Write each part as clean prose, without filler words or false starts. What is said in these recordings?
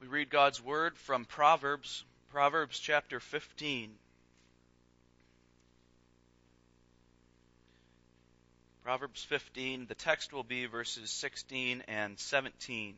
We read God's Word from Proverbs chapter 15. Proverbs 15, the text will be verses 16 and 17.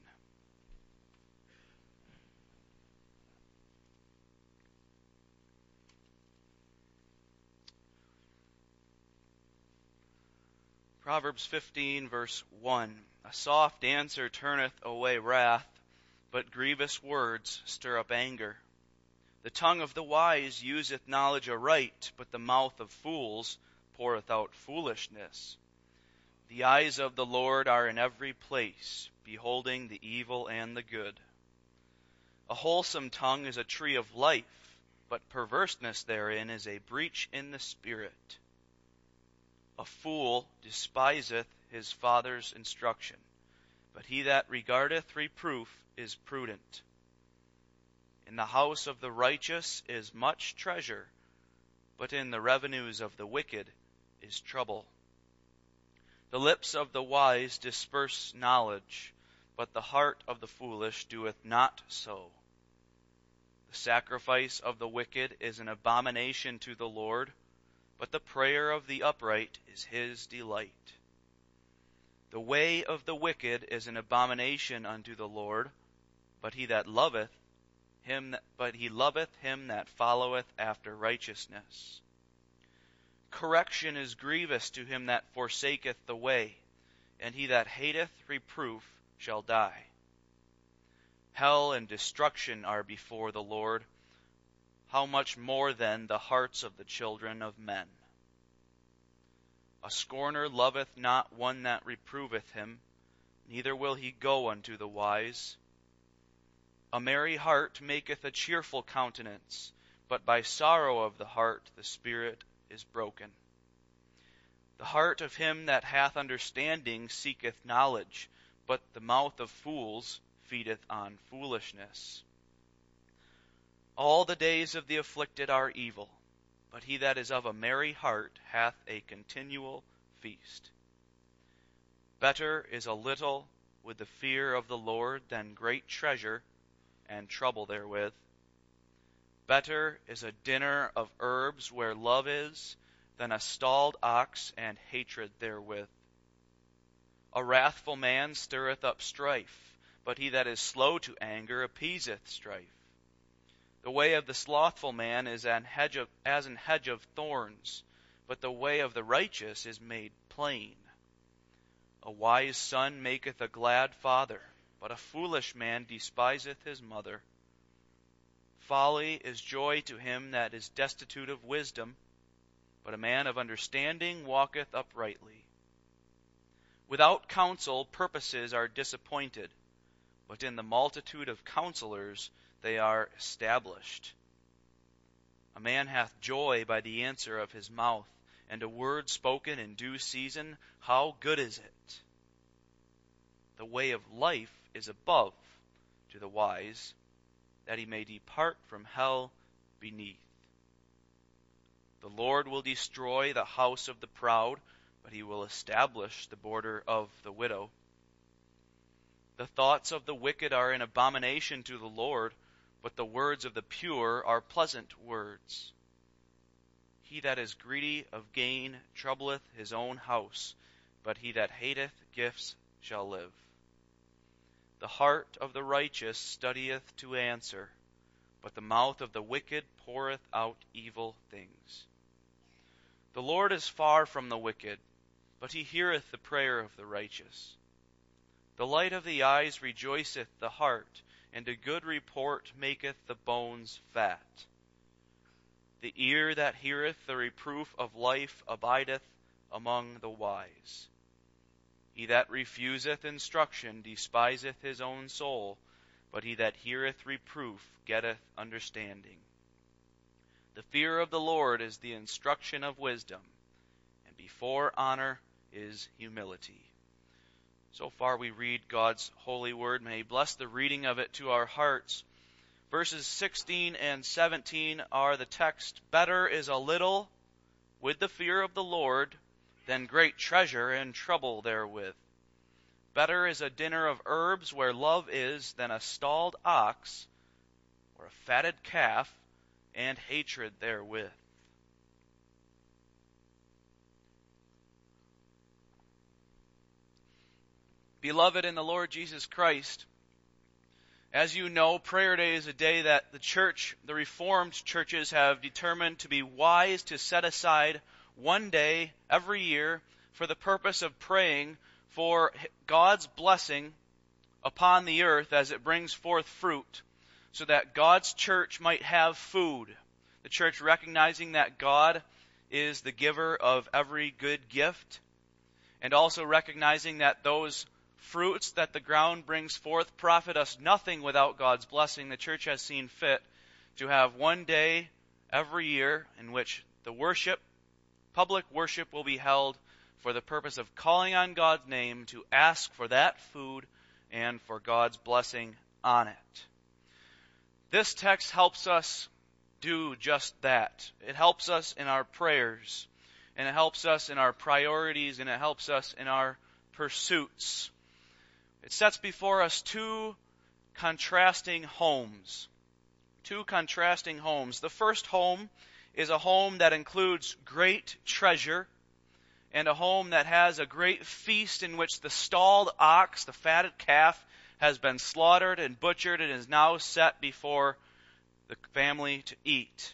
Proverbs 15, verse 1. A soft answer turneth away wrath, but grievous words stir up anger. The tongue of the wise useth knowledge aright, but the mouth of fools poureth out foolishness. The eyes of the Lord are in every place, beholding the evil and the good. A wholesome tongue is a tree of life, but perverseness therein is a breach in the spirit. A fool despiseth his father's instruction, but he that regardeth reproof is prudent. In the house of the righteous is much treasure, but in the revenues of the wicked is trouble. The lips of the wise disperse knowledge, but the heart of the foolish doeth not so. The sacrifice of the wicked is an abomination to the Lord, but the prayer of the upright is his delight. The way of the wicked is an abomination unto the Lord, but he loveth him that followeth after righteousness. Correction is grievous to him that forsaketh the way, and he that hateth reproof shall die. Hell and destruction are before the Lord. How much more then the hearts of the children of men? A scorner loveth not one that reproveth him, neither will he go unto the wise. A merry heart maketh a cheerful countenance, but by sorrow of the heart the spirit is broken. The heart of him that hath understanding seeketh knowledge, but the mouth of fools feedeth on foolishness. All the days of the afflicted are evil, but he that is of a merry heart hath a continual feast. Better is a little with the fear of the Lord than great treasure and trouble therewith. Better is a dinner of herbs where love is, than a stalled ox and hatred therewith. A wrathful man stirreth up strife, but he that is slow to anger appeaseth strife. The way of the slothful man is as an hedge of thorns, but the way of the righteous is made plain. A wise son maketh a glad father, but a foolish man despiseth his mother. Folly is joy to him that is destitute of wisdom, but a man of understanding walketh uprightly. Without counsel purposes are disappointed, but in the multitude of counselors they are established. A man hath joy by the answer of his mouth, and a word spoken in due season, how good is it? The way of life is above to the wise, that he may depart from hell beneath. The Lord will destroy the house of the proud, but he will establish the border of the widow. The thoughts of the wicked are an abomination to the Lord, but the words of the pure are pleasant words. He that is greedy of gain troubleth his own house, but he that hateth gifts shall live. The heart of the righteous studieth to answer, but the mouth of the wicked poureth out evil things. The Lord is far from the wicked, but he heareth the prayer of the righteous. The light of the eyes rejoiceth the heart, and a good report maketh the bones fat. The ear that heareth the reproof of life abideth among the wise. He that refuseth instruction despiseth his own soul, but he that heareth reproof getteth understanding. The fear of the Lord is the instruction of wisdom, and before honor is humility. So far we read God's holy word. May he bless the reading of it to our hearts. Verses 16 and 17 are the text. Better is a little with the fear of the Lord than great treasure and trouble therewith. Better is a dinner of herbs where love is than a stalled ox or a fatted calf and hatred therewith. Beloved in the Lord Jesus Christ, as you know, Prayer Day is a day that the church, the Reformed churches, have determined to be wise to set aside one day every year for the purpose of praying for God's blessing upon the earth as it brings forth fruit, so that God's church might have food. The church recognizing that God is the giver of every good gift, and also recognizing that those fruits that the ground brings forth profit us nothing without God's blessing. The church has seen fit to have one day every year in which the public worship will be held for the purpose of calling on God's name to ask for that food and for God's blessing on it. This text helps us do just that. It helps us in our prayers, and it helps us in our priorities, and it helps us in our pursuits. It sets before us two contrasting homes. Two contrasting homes. The first home is a home that includes great treasure, and a home that has a great feast in which the stalled ox, the fatted calf, has been slaughtered and butchered and is now set before the family to eat.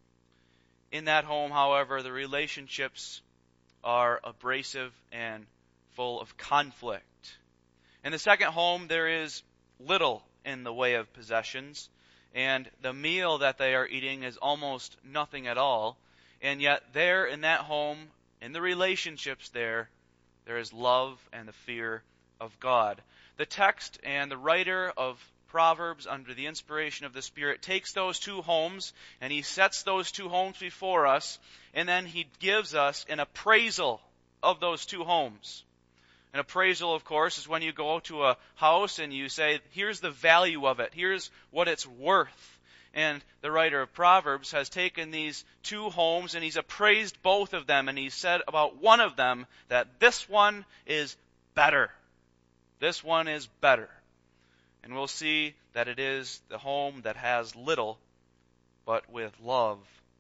In that home, however, the relationships are abrasive and full of conflict. In the second home, there is little in the way of possessions, and the meal that they are eating is almost nothing at all. And yet there in that home, in the relationships there is love and the fear of God. The text and the writer of Proverbs, under the inspiration of the Spirit, takes those two homes and he sets those two homes before us, and then he gives us an appraisal of those two homes. An appraisal, of course, is when you go to a house and you say, here's the value of it, here's what it's worth. And the writer of Proverbs has taken these two homes and he's appraised both of them, and he said about one of them that this one is better. This one is better. And we'll see that it is the home that has little, but with love.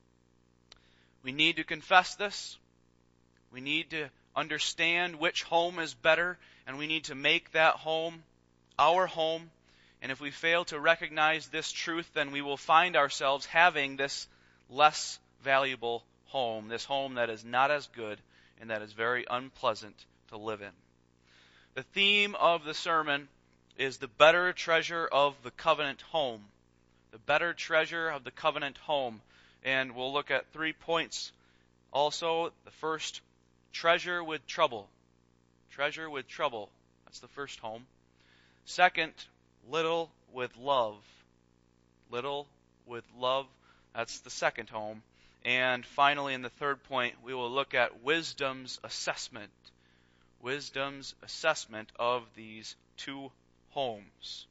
We need to confess this. We need to understand which home is better, and we need to make that home our home. And if we fail to recognize this truth, then we will find ourselves having this less valuable home, this home that is not as good and that is very unpleasant to live in. The theme of the sermon is the better treasure of the covenant home. The better treasure of the covenant home. And we'll look at 3 points also. The first, treasure with trouble. Treasure with trouble. That's the first home. Second, little with love. Little with love. That's the second home. And finally, in the third point, we will look at wisdom's assessment. Wisdom's assessment of these two homes.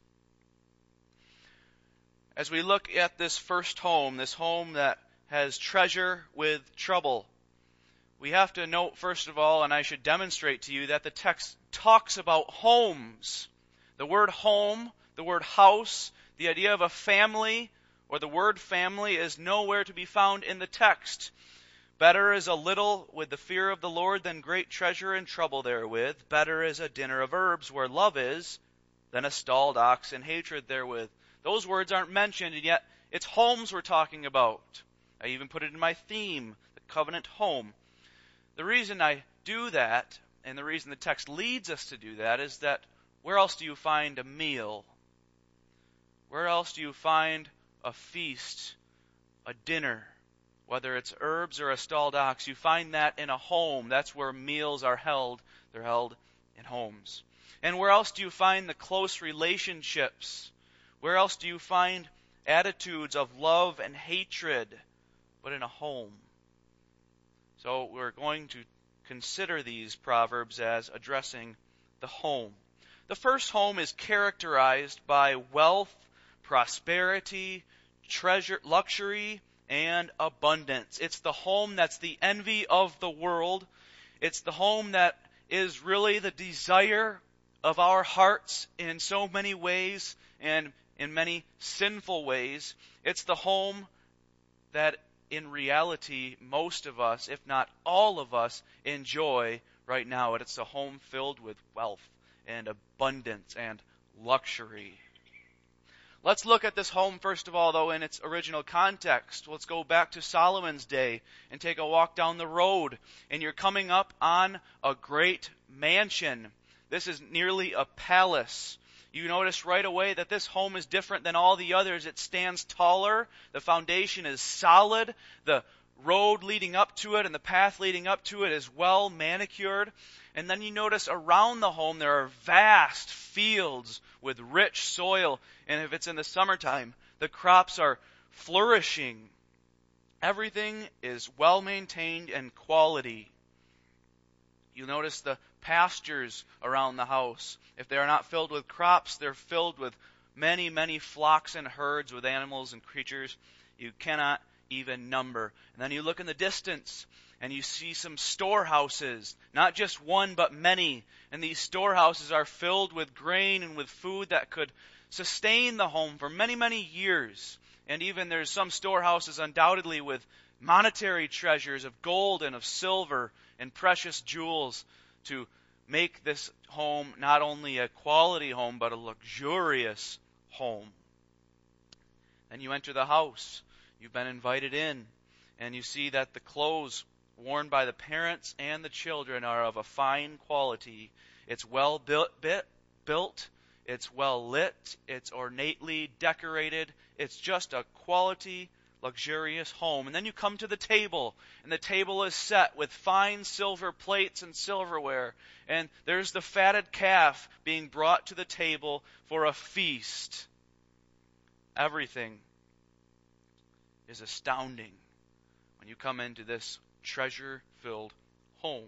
As we look at this first home, this home that has treasure with trouble, we have to note, first of all, and I should demonstrate to you, that the text talks about homes. The word home, the word house, the idea of a family, or the word family, is nowhere to be found in the text. Better is a little with the fear of the Lord than great treasure and trouble therewith. Better is a dinner of herbs where love is than a stalled ox and hatred therewith. Those words aren't mentioned, and yet it's homes we're talking about. I even put it in my theme, the covenant home. The reason I do that, and the reason the text leads us to do that, is that where else do you find a meal? Where else do you find a feast, a dinner? Whether it's herbs or a stalled ox, you find that in a home. That's where meals are held. They're held in homes. And where else do you find the close relationships? Where else do you find attitudes of love and hatred but in a home? So we're going to consider these proverbs as addressing the home. The first home is characterized by wealth, prosperity, treasure, luxury, and abundance. It's the home that's the envy of the world. It's the home that is really the desire of our hearts in so many ways and in many sinful ways. It's the home that in reality most of us, if not all of us, enjoy right now. It's a home filled with wealth and abundance and luxury. Let's look at this home, first of all, though, in its original context. Let's go back to Solomon's day and take a walk down the road. And you're coming up on a great mansion. This is nearly a palace. You notice right away that this home is different than all the others. It stands taller. The foundation is solid. The road leading up to it and the path leading up to it is well manicured. And then you notice around the home there are vast fields with rich soil. And if it's in the summertime, the crops are flourishing. Everything is well maintained and quality. You notice the pastures around the house. If they are not filled with crops, they're filled with many, many flocks and herds with animals and creatures you cannot even number. And then you look in the distance and you see some storehouses, not just one but many. And these storehouses are filled with grain and with food that could sustain the home for many, many years. And even there's some storehouses undoubtedly with monetary treasures of gold and of silver and precious jewels to make this home not only a quality home but a luxurious home. Then you enter the house. You've been invited in, and you see that the clothes worn by the parents and the children are of a fine quality. It's well built, it's well lit, it's ornately decorated. It's just a quality, luxurious home. And then you come to the table, and the table is set with fine silver plates and silverware. And there's the fatted calf being brought to the table for a feast. Everything is astounding when you come into this treasure-filled home.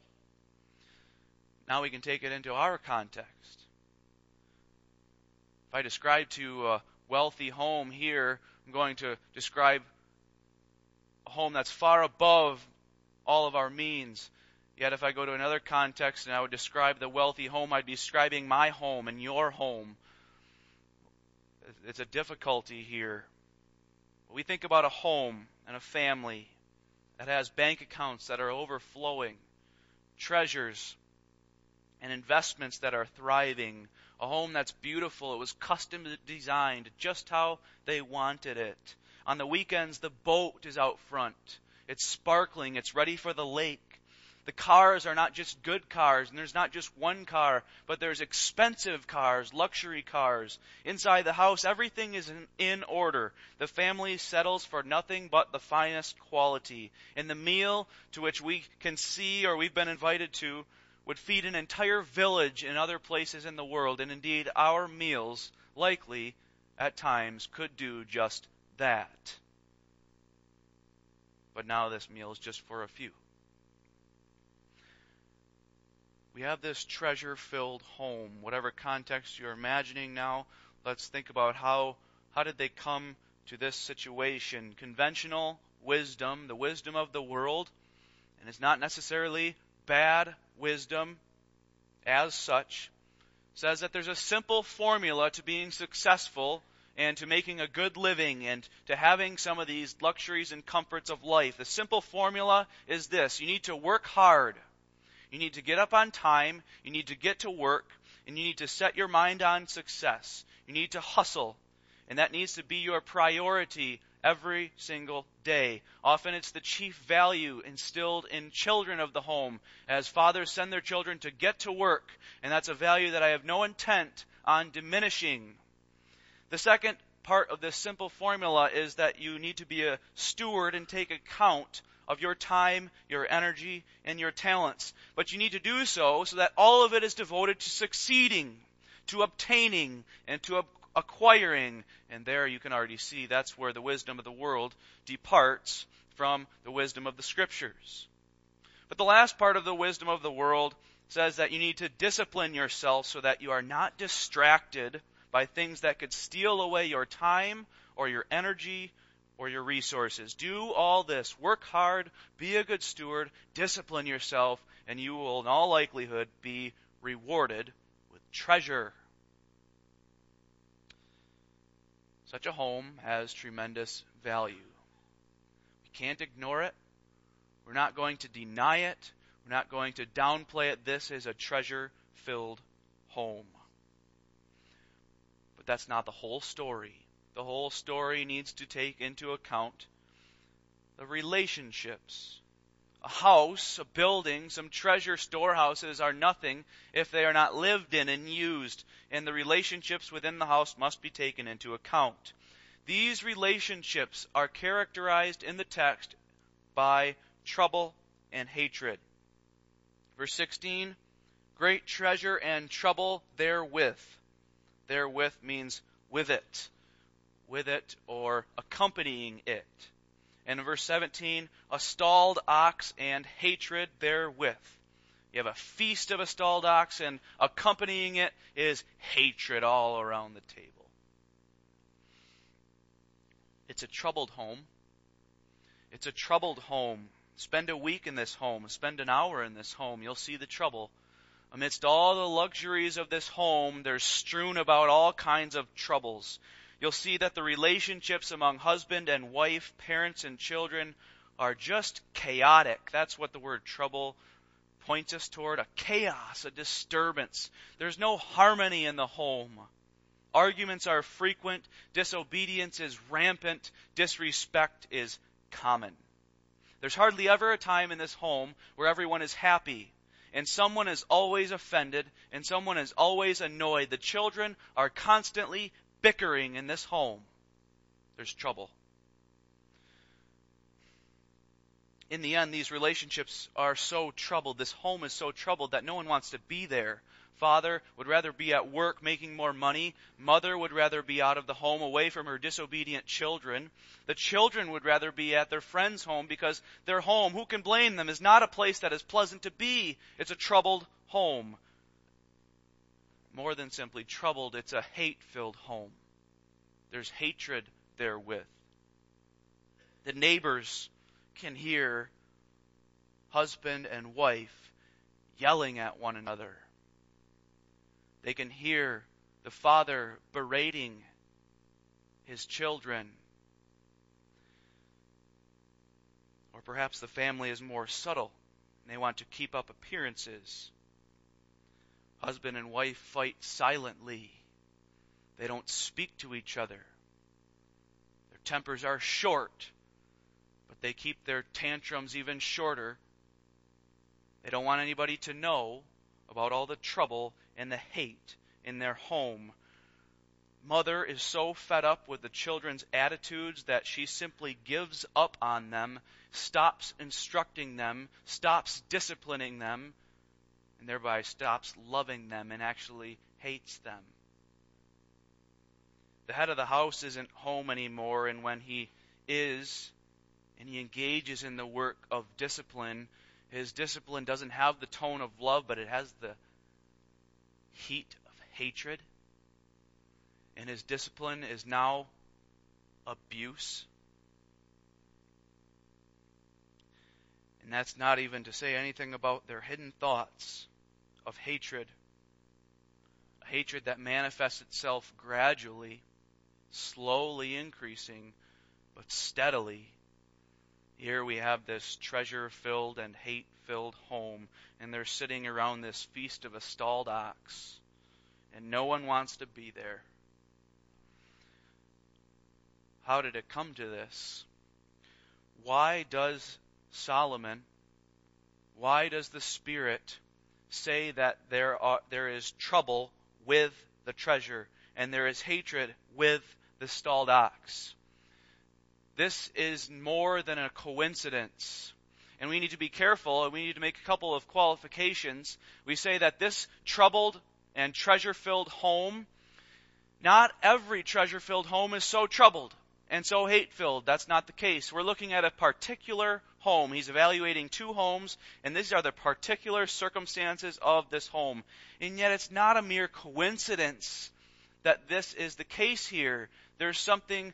Now we can take it into our context. If I describe to you a wealthy home here, I'm going to describe a home that's far above all of our means. Yet if I go to another context and I would describe the wealthy home, I'd be describing my home and your home. It's a difficulty here. We think about a home and a family that has bank accounts that are overflowing, treasures and investments that are thriving, a home that's beautiful. It was custom designed just how they wanted it. On the weekends, the boat is out front. It's sparkling. It's ready for the lake. The cars are not just good cars, and there's not just one car, but there's expensive cars, luxury cars. Inside the house, everything is in order. The family settles for nothing but the finest quality. And the meal to which we can see or we've been invited to would feed an entire village in other places in the world. And indeed, our meals likely at times could do just that. But now this meal is just for a few. We have this treasure-filled home. Whatever context you're imagining now, let's think about how did they come to this situation. Conventional wisdom, the wisdom of the world, and it's not necessarily bad wisdom as such, says that there's a simple formula to being successful and to making a good living and to having some of these luxuries and comforts of life. The simple formula is this: you need to work hard. You need to get up on time, you need to get to work, and you need to set your mind on success. You need to hustle, and that needs to be your priority every single day. Often it's the chief value instilled in children of the home as fathers send their children to get to work, and that's a value that I have no intent on diminishing. The second part of this simple formula is that you need to be a steward and take account of your time, your energy, and your talents. But you need to do so that all of it is devoted to succeeding, to obtaining, and to acquiring. And there you can already see that's where the wisdom of the world departs from the wisdom of the Scriptures. But the last part of the wisdom of the world says that you need to discipline yourself so that you are not distracted by things that could steal away your time or your energy or your resources. Do all this. Work hard, be a good steward, discipline yourself, and you will in all likelihood be rewarded with treasure. Such a home has tremendous value. We can't ignore it. We're not going to deny it. We're not going to downplay it. This is a treasure-filled home. But that's not the whole story. The whole story needs to take into account the relationships. A house, a building, some treasure storehouses are nothing if they are not lived in and used, and the relationships within the house must be taken into account. These relationships are characterized in the text by trouble and hatred. Verse 16, great treasure and trouble therewith. Therewith means with it or accompanying it. And in verse 17, a stalled ox and hatred therewith. You have a feast of a stalled ox, and accompanying it is hatred all around the table. It's a troubled home. It's a troubled home. Spend a week in this home. Spend an hour in this home. You'll see the trouble. Amidst all the luxuries of this home, there's strewn about all kinds of troubles. You'll see that the relationships among husband and wife, parents and children are just chaotic. That's what the word trouble points us toward, a chaos, a disturbance. There's no harmony in the home. Arguments are frequent, disobedience is rampant, disrespect is common. There's hardly ever a time in this home where everyone is happy, and someone is always offended, and someone is always annoyed. The children are constantly bickering in this home. There's trouble. In the end, these relationships are so troubled, this home is so troubled that no one wants to be there. Father would rather be at work making more money. Mother would rather be out of the home away from her disobedient children. The children would rather be at their friend's home because their home, who can blame them, is not a place that is pleasant to be. It's a troubled home. More than simply troubled, it's a hate-filled home. There's hatred therewith. The neighbors can hear husband and wife yelling at one another. They can hear the father berating his children. Or perhaps the family is more subtle and they want to keep up appearances. Husband and wife fight silently. They don't speak to each other. Their tempers are short, but they keep their tantrums even shorter. They don't want anybody to know about all the trouble and the hate in their home. Mother is so fed up with the children's attitudes that she simply gives up on them, stops instructing them, stops disciplining them, and thereby stops loving them and actually hates them. The head of the house isn't home anymore, and when he is, and he engages in the work of discipline, his discipline doesn't have the tone of love, but it has the heat of hatred. And his discipline is now abuse. And that's not even to say anything about their hidden thoughts of hatred. A hatred that manifests itself gradually, slowly increasing, but steadily. Here we have this treasure-filled and hate-filled home, and they're sitting around this feast of a stalled ox, and no one wants to be there. How did it come to this? Why does Solomon, why does the Spirit say that there is trouble with the treasure, and there is hatred with the stalled ox? This is more than a coincidence. And we need to be careful, and we need to make a couple of qualifications. We say that this troubled and treasure-filled home, not every treasure-filled home is so troubled and so hate-filled. That's not the case. We're looking at a particular home. He's evaluating two homes, and these are the particular circumstances of this home. And yet it's not a mere coincidence that this is the case here. There's something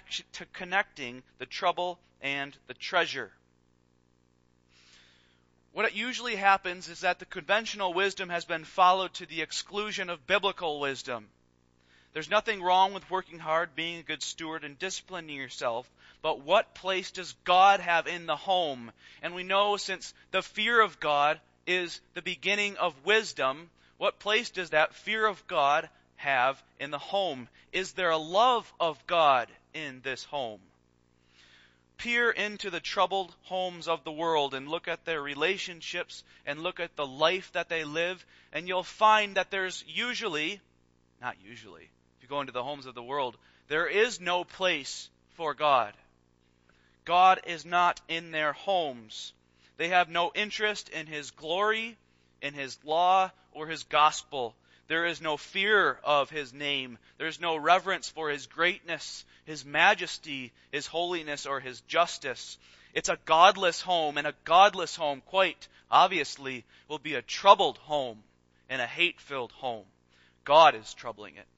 connecting the trouble and the treasure. what it usually happens is that the conventional wisdom has been followed to the exclusion of biblical wisdom. There's nothing wrong with working hard, being a good steward, and disciplining yourself, but what place does God have in the home? And we know, since the fear of God is the beginning of wisdom, what place does that fear of God have in the home? Is there a love of God in this home? Peer into the troubled homes of the world and look at their relationships and look at the life that they live, and you'll find that there's not usually, if you go into the homes of the world, there is no place for God. God is not in their homes. They have no interest in His glory, in His law, or His gospel. There is no fear of His name. There is no reverence for His greatness, His majesty, His holiness, or His justice. It's a godless home, and a godless home, quite obviously, will be a troubled home and a hate-filled home. God is troubling it.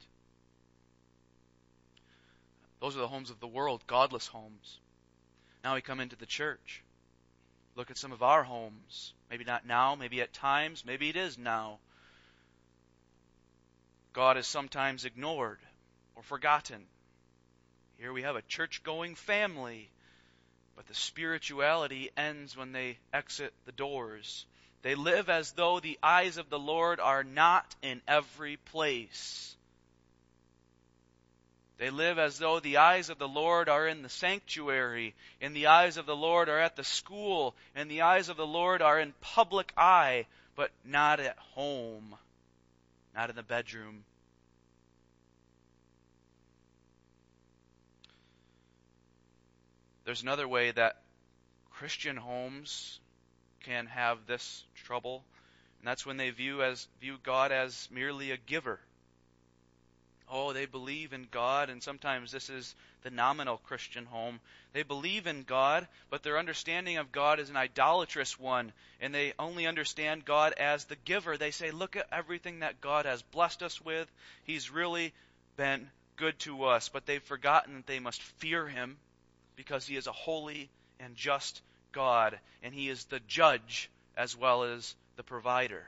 Those are the homes of the world, godless homes. Now we come into the church. Look at some of our homes. Maybe not now, maybe at times, maybe it is now. God is sometimes ignored or forgotten. Here we have a church-going family, but the spirituality ends when they exit the doors. They live as though the eyes of the Lord are not in every place. They live as though the eyes of the Lord are in the sanctuary, and the eyes of the Lord are at the school, and the eyes of the Lord are in public eye, but not at home, not in the bedroom. There's another way that Christian homes can have this trouble, and that's when they view God as merely a giver. Oh, they believe in God, and sometimes this is the nominal Christian home. They believe in God, but their understanding of God is an idolatrous one, and they only understand God as the giver. They say, look at everything that God has blessed us with. He's really been good to us, but they've forgotten that they must fear Him because He is a holy and just God, and He is the judge as well as the provider.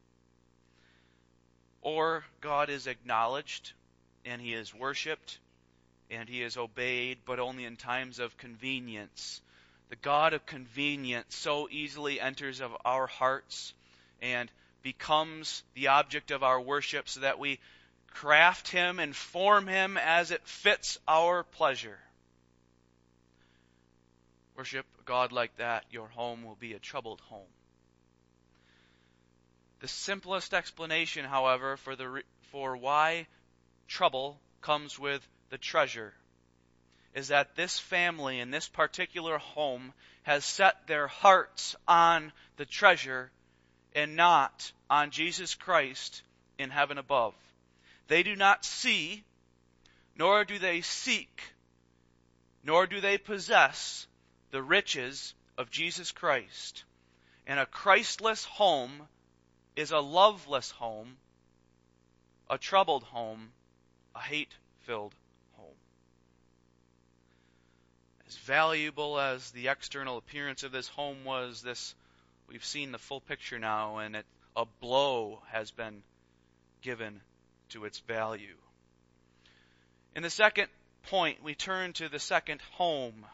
Or God is acknowledged, and He is worshipped, and He is obeyed, but only in times of convenience. The God of convenience so easily enters of our hearts and becomes the object of our worship, so that we craft Him and form Him as it fits our pleasure. Worship a God like that, your home will be a troubled home. The simplest explanation, however, for why trouble comes with the treasure is that this family in this particular home has set their hearts on the treasure and not on Jesus Christ in heaven above. They do not see, nor do they seek, nor do they possess the riches of Jesus Christ. And a Christless home is a loveless home, a troubled home, a hate-filled home. As valuable as the external appearance of this home was, we've seen the full picture now, and a blow has been given to its value. In the second point, we turn to the second home.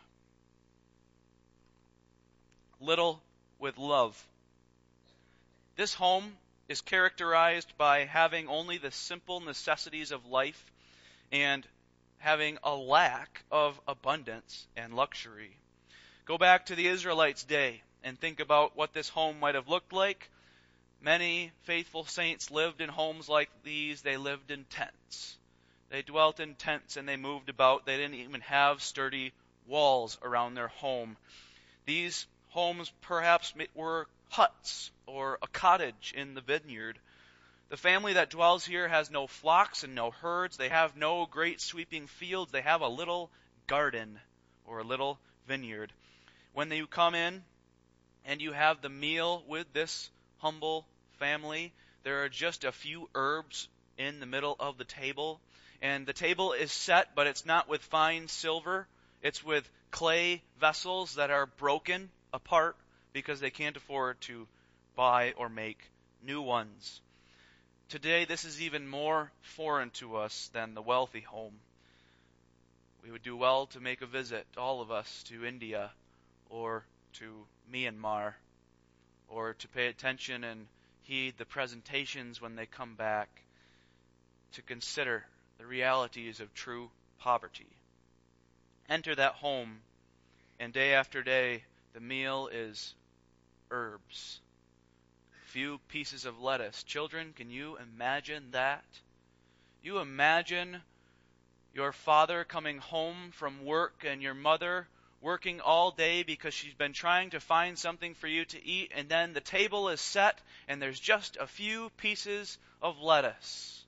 Little with love. This home is characterized by having only the simple necessities of life and having a lack of abundance and luxury. Go back to the Israelites' day and think about what this home might have looked like. Many faithful saints lived in homes like these. They lived in tents. They dwelt in tents and they moved about. They didn't even have sturdy walls around their home. These homes perhaps were huts or a cottage in the vineyard. The family that dwells here has no flocks and no herds. They have no great sweeping fields. They have a little garden or a little vineyard. When you come in and you have the meal with this humble family, there are just a few herbs in the middle of the table. And the table is set, but it's not with fine silver. It's with clay vessels that are broken apart because they can't afford to buy or make new ones. Today, this is even more foreign to us than the wealthy home. We would do well to make a visit, all of us, to India or to Myanmar, or to pay attention and heed the presentations when they come back, to consider the realities of true poverty. Enter that home, and day after day, the meal is herbs. Few pieces of lettuce. Children, can you imagine that? You imagine your father coming home from work and your mother working all day because she's been trying to find something for you to eat, and then the table is set and there's just a few pieces of lettuce.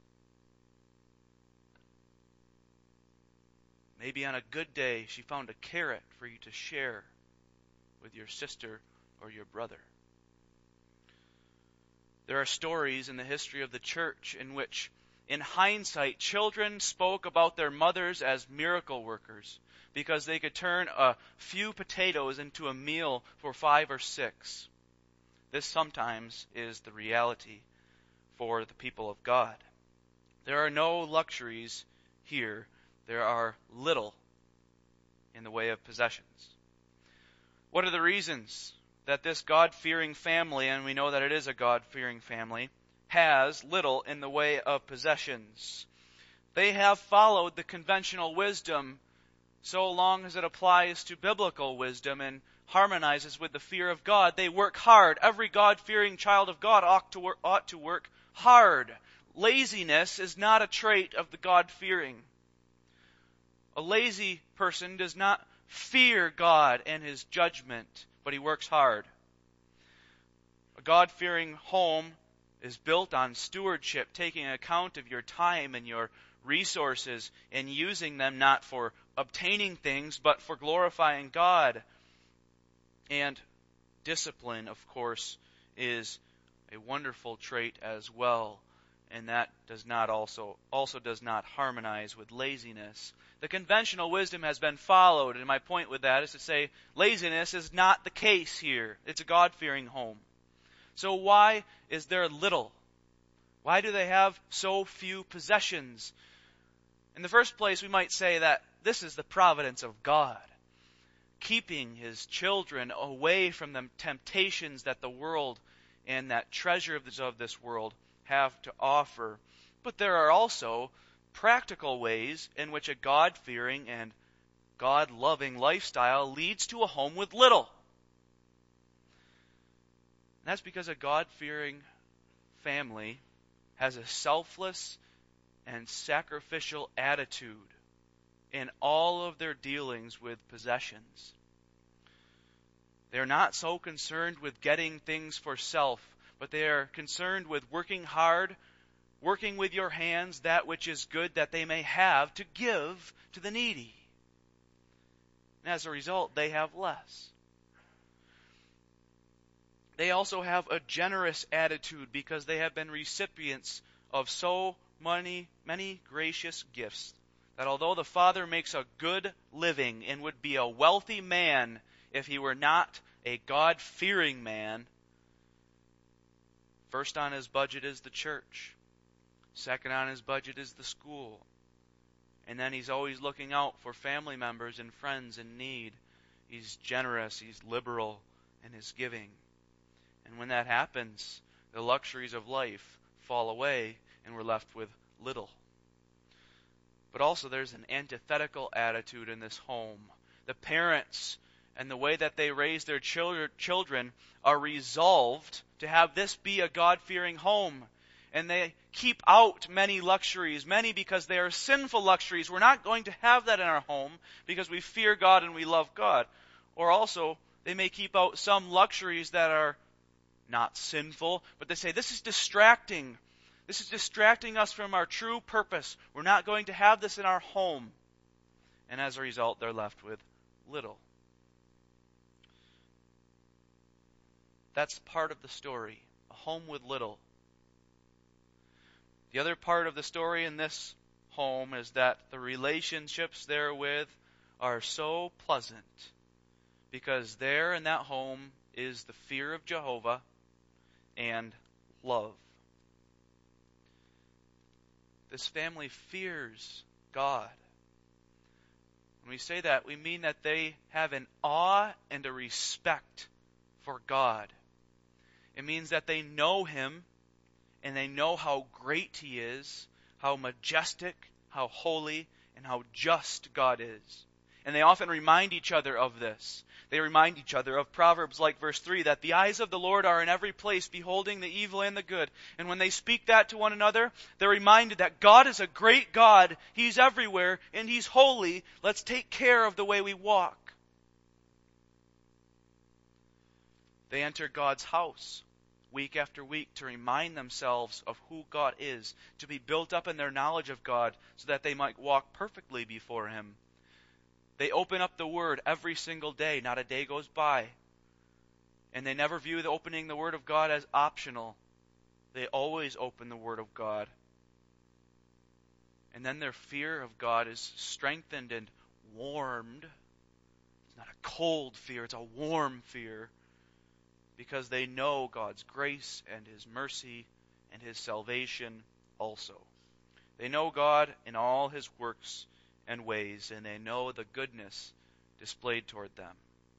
Maybe on a good day she found a carrot for you to share with your sister or your brother. There are stories in the history of the church in which, in hindsight, children spoke about their mothers as miracle workers because they could turn a few potatoes into a meal for 5 or 6. This sometimes is the reality for the people of God. There are no luxuries here. There are little in the way of possessions. What are the reasons that this God-fearing family, and we know that it is a God-fearing family, has little in the way of possessions? They have followed the conventional wisdom so long as it applies to biblical wisdom and harmonizes with the fear of God. They work hard. Every God-fearing child of God ought to work hard. Laziness is not a trait of the God-fearing. A lazy person does not fear God and His judgment, but he works hard. A God-fearing home is built on stewardship, taking account of your time and your resources and using them not for obtaining things, but for glorifying God. And discipline, of course, is a wonderful trait as well, and that does not also does not harmonize with laziness. The conventional wisdom has been followed, and my point with that is to say laziness is not the case here. It's a God-fearing home. So why is there little? Why do they have so few possessions? In the first place, we might say that this is the providence of God, keeping His children away from the temptations that the world and that treasure of this world have to offer. But there are also practical ways in which a God-fearing and God-loving lifestyle leads to a home with little. And that's because a God-fearing family has a selfless and sacrificial attitude in all of their dealings with possessions. They're not so concerned with getting things for self, but they are concerned with working hard, working with your hands that which is good that they may have to give to the needy. And as a result, they have less. They also have a generous attitude because they have been recipients of so many gracious gifts that although the father makes a good living and would be a wealthy man if he were not a God-fearing man, first on his budget is the church. Second on his budget is the school. And then he's always looking out for family members and friends in need. He's generous, he's liberal in his giving. And when that happens, the luxuries of life fall away and we're left with little. But also there's an antithetical attitude in this home. The parents and the way that they raise their children are resolved to have this be a God-fearing home. And they keep out many luxuries, many because they are sinful luxuries. We're not going to have that in our home because we fear God and we love God. Or also, they may keep out some luxuries that are not sinful, but they say, this is distracting. This is distracting us from our true purpose. We're not going to have this in our home. And as a result, they're left with little. That's part of the story, a home with little. The other part of the story in this home is that the relationships therewith are so pleasant because there in that home is the fear of Jehovah and love. This family fears God. When we say that, we mean that they have an awe and a respect for God. It means that they know Him, and they know how great He is, how majestic, how holy, and how just God is. And they often remind each other of this. They remind each other of Proverbs like verse 3, that the eyes of the Lord are in every place, beholding the evil and the good. And when they speak that to one another, they're reminded that God is a great God. He's everywhere, and He's holy. Let's take care of the way we walk. They enter God's house week after week to remind themselves of who God is, to be built up in their knowledge of God so that they might walk perfectly before Him. They open up the Word every single day. Not a day goes by. And they never view opening the Word of God as optional. They always open the Word of God. And then their fear of God is strengthened and warmed. It's not a cold fear, it's a warm fear. Because they know God's grace and His mercy and His salvation also. They know God in all His works and ways, and they know the goodness displayed toward them.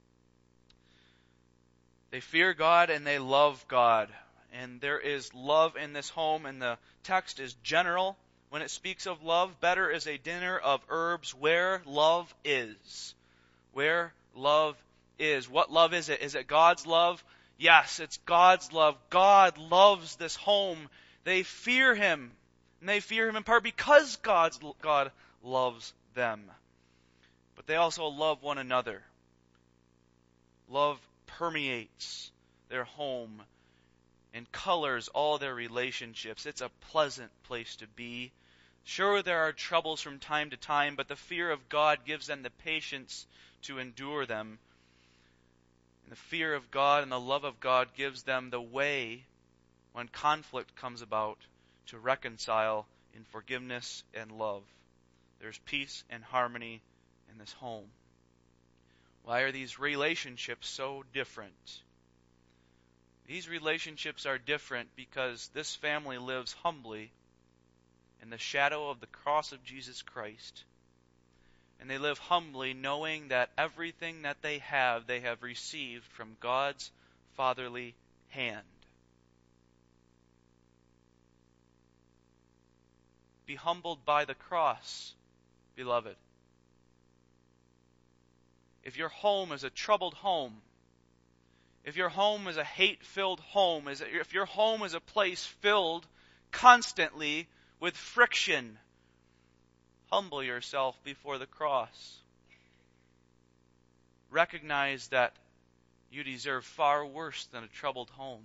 They fear God and they love God. And there is love in this home, and the text is general when it speaks of love. Better is a dinner of herbs where love is. Where love is. What love is it? Is it God's love? Yes, it's God's love. God loves this home. They fear Him. And they fear Him in part because God loves them. But they also love one another. Love permeates their home and colors all their relationships. It's a pleasant place to be. Sure, there are troubles from time to time, but the fear of God gives them the patience to endure them. And the fear of God and the love of God gives them the way, when conflict comes about, to reconcile in forgiveness and love. There's peace and harmony in this home. Why are these relationships so different? These relationships are different because this family lives humbly in the shadow of the cross of Jesus Christ. And they live humbly knowing that everything that they have received from God's fatherly hand. Be humbled by the cross, beloved. If your home is a troubled home, if your home is a hate-filled home, if your home is a place filled constantly with friction, humble yourself before the cross. Recognize that you deserve far worse than a troubled home.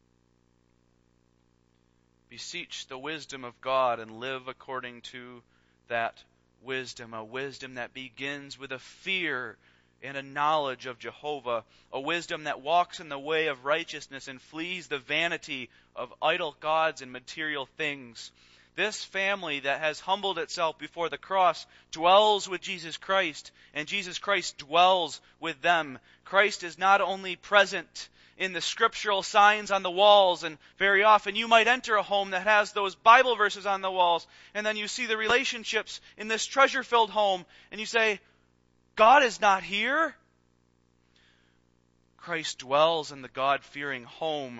Beseech the wisdom of God and live according to that wisdom, a wisdom that begins with a fear and a knowledge of Jehovah, a wisdom that walks in the way of righteousness and flees the vanity of idol gods and material things. This family that has humbled itself before the cross dwells with Jesus Christ, and Jesus Christ dwells with them. Christ is not only present in the scriptural signs on the walls, and very often you might enter a home that has those Bible verses on the walls, and then you see the relationships in this treasure-filled home, and you say, God is not here. Christ dwells in the God-fearing home,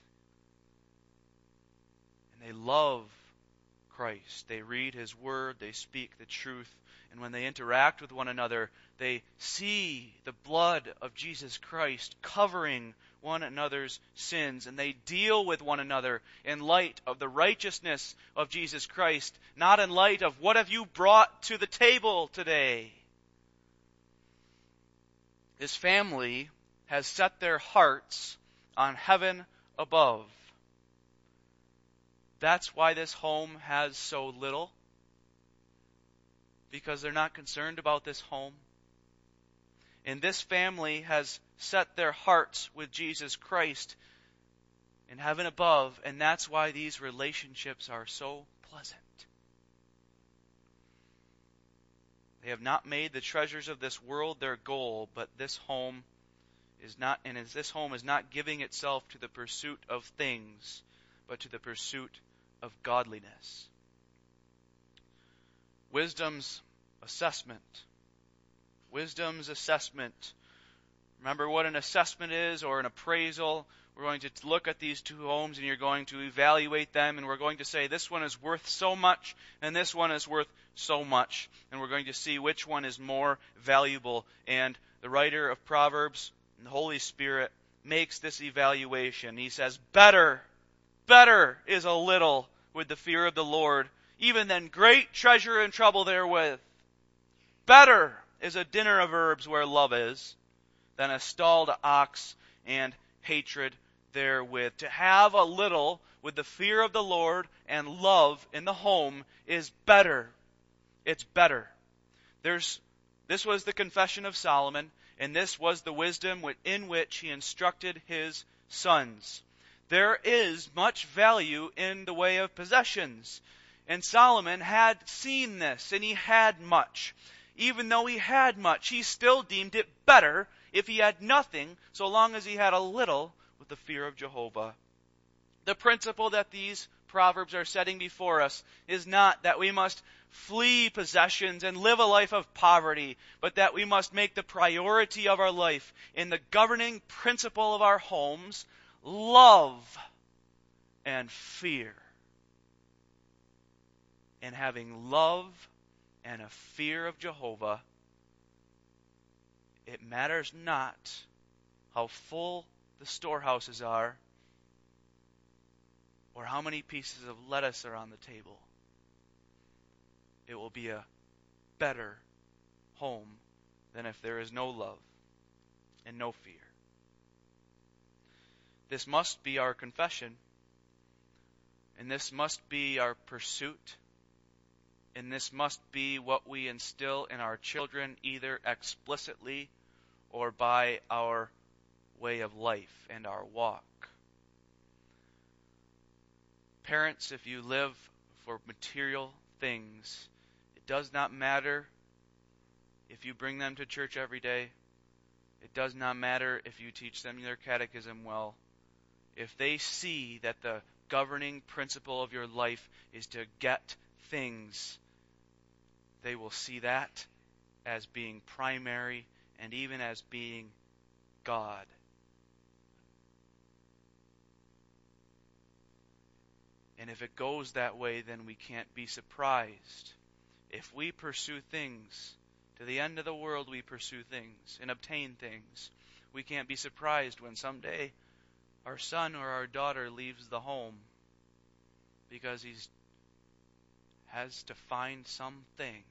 and they love Christ. They read His Word, they speak the truth, and when they interact with one another, they see the blood of Jesus Christ covering one another's sins, and they deal with one another in light of the righteousness of Jesus Christ, not in light of what have you brought to the table today. This family has set their hearts on heaven above. That's why this home has so little. Because they're not concerned about this home. And this family has set their hearts with Jesus Christ in heaven above, and that's why these relationships are so pleasant. They have not made the treasures of this world their goal, but this home this home is not giving itself to the pursuit of things, but to the pursuit of godliness. Wisdom's assessment. Wisdom's assessment. Remember what an assessment is, or an appraisal. We're going to look at these two homes and you're going to evaluate them, and we're going to say this one is worth so much and this one is worth so much. And we're going to see which one is more valuable. And the writer of Proverbs, the Holy Spirit, makes this evaluation. He says, better is a little with the fear of the Lord, even than great treasure and trouble therewith. Better is a dinner of herbs where love is, than a stalled ox and hatred therewith. To have a little with the fear of the Lord and love in the home is better. It's better. This was the confession of Solomon, and this was the wisdom in which he instructed his sons. There is much value in the way of possessions. And Solomon had seen this, and he had much. Even though he had much, he still deemed it better if he had nothing, so long as he had a little with the fear of Jehovah. The principle that these Proverbs are setting before us is not that we must flee possessions and live a life of poverty, but that we must make the priority of our life in the governing principle of our homes love and fear. And having love and a fear of Jehovah, it matters not how full the storehouses are or how many pieces of lettuce are on the table. It will be a better home than if there is no love and no fear. This must be our confession, and this must be our pursuit, and this must be what we instill in our children, either explicitly or by our way of life and our walk. Parents, if you live for material things, it does not matter if you bring them to church every day. It does not matter if you teach them their catechism well. If they see that the governing principle of your life is to get things, they will see that as being primary and even as being God. And if it goes that way, then we can't be surprised. If we pursue things, to the end of the world we pursue things and obtain things, we can't be surprised when someday our son or our daughter leaves the home because he has to find something.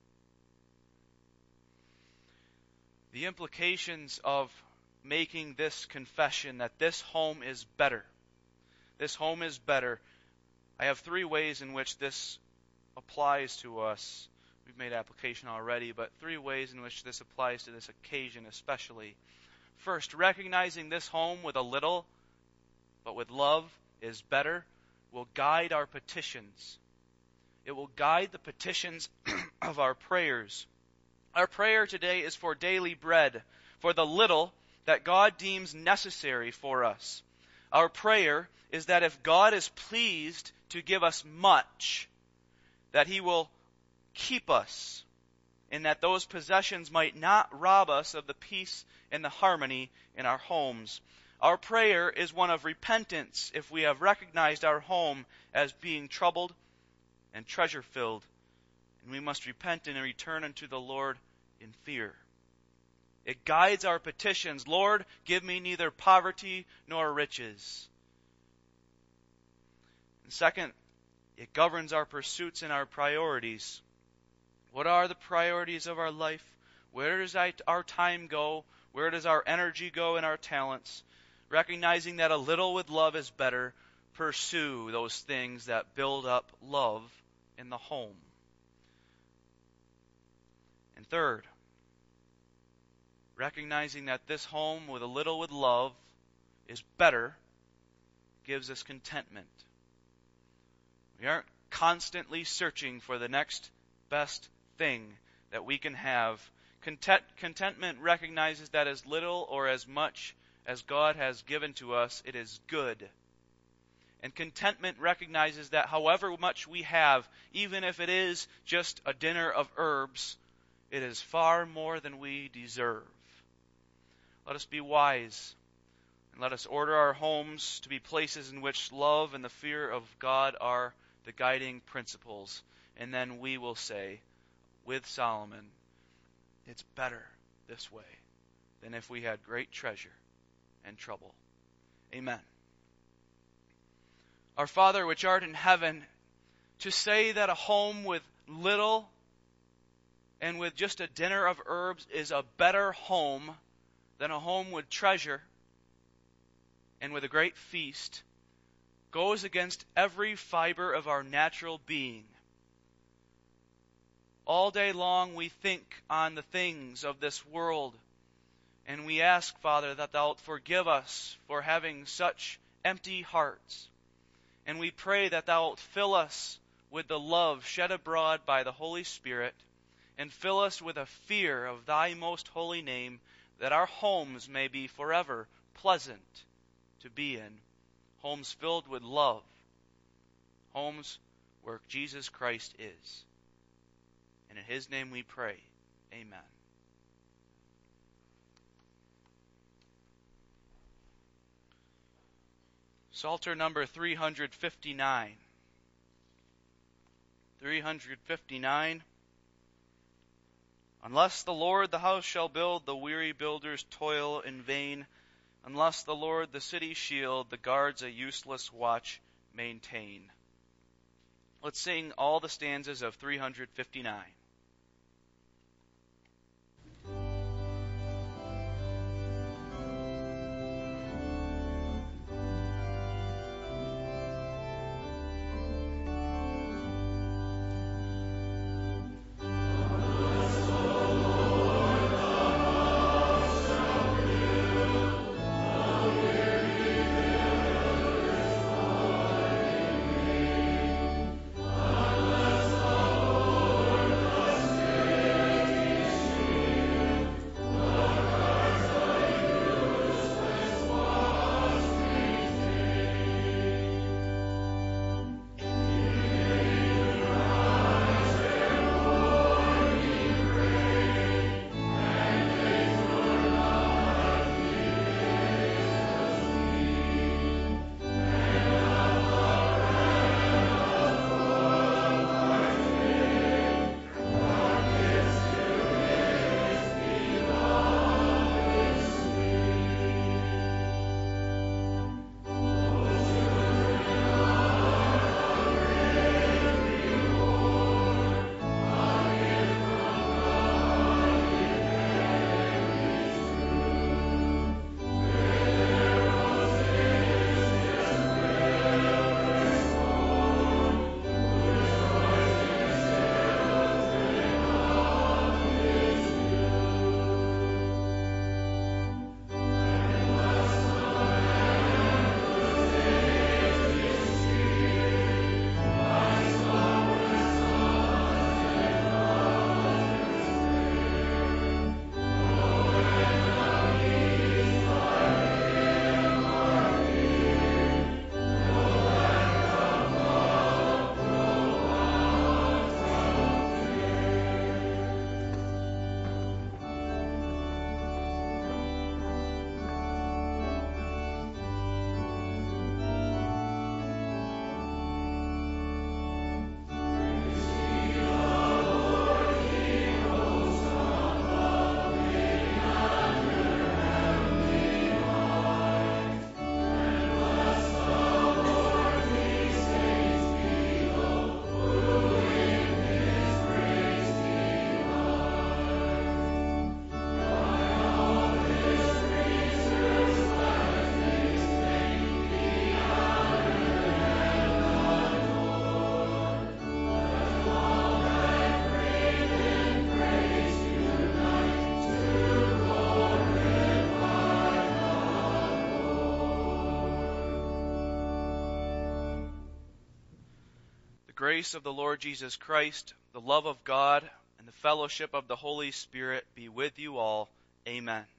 The implications of making this confession that this home is better. This home is better. I have three ways in which this applies to us. We've made application already, but three ways in which this applies to this occasion especially. First, recognizing this home with a little, but with love is better, will guide our petitions. It will guide the petitions of our prayers. Our prayer today is for daily bread, for the little that God deems necessary for us. Our prayer is that if God is pleased to give us much, that He will keep us, and that those possessions might not rob us of the peace and the harmony in our homes. Our prayer is one of repentance if we have recognized our home as being troubled and treasure-filled, and we must repent and return unto the Lord in fear. It guides our petitions. Lord, give me neither poverty nor riches. And second, it governs our pursuits and our priorities. What are the priorities of our life? Where does our time go? Where does our energy go and our talents? Recognizing that a little with love is better, pursue those things that build up love in the home. And third, recognizing that this home with a little with love is better, gives us contentment. We aren't constantly searching for the next best thing that we can have. Contentment recognizes that as little or as much as God has given to us, it is good. And contentment recognizes that however much we have, even if it is just a dinner of herbs, it is far more than we deserve. Let us be wise, and let us order our homes to be places in which love and the fear of God are the guiding principles. And then we will say, with Solomon, it's better this way than if we had great treasure and trouble. Amen. Our Father which art in heaven, to say that a home with little and with just a dinner of herbs is a better home than a home with treasure and with a great feast goes against every fiber of our natural being. All day long we think on the things of this world, and we ask, Father, that Thou wilt forgive us for having such empty hearts. And we pray that Thou wilt fill us with the love shed abroad by the Holy Spirit, and fill us with a fear of Thy most holy name, that our homes may be forever pleasant to be in, homes filled with love, homes where Jesus Christ is. And in His name we pray. Amen. Psalter number 359. 359. Unless the Lord the house shall build, the weary builders toil in vain. Unless the Lord the city shield, the guards a useless watch maintain. Let's sing all the stanzas of 359. Grace of the Lord Jesus Christ, the love of God, and and the fellowship of the Holy Spirit be with you all. Amen.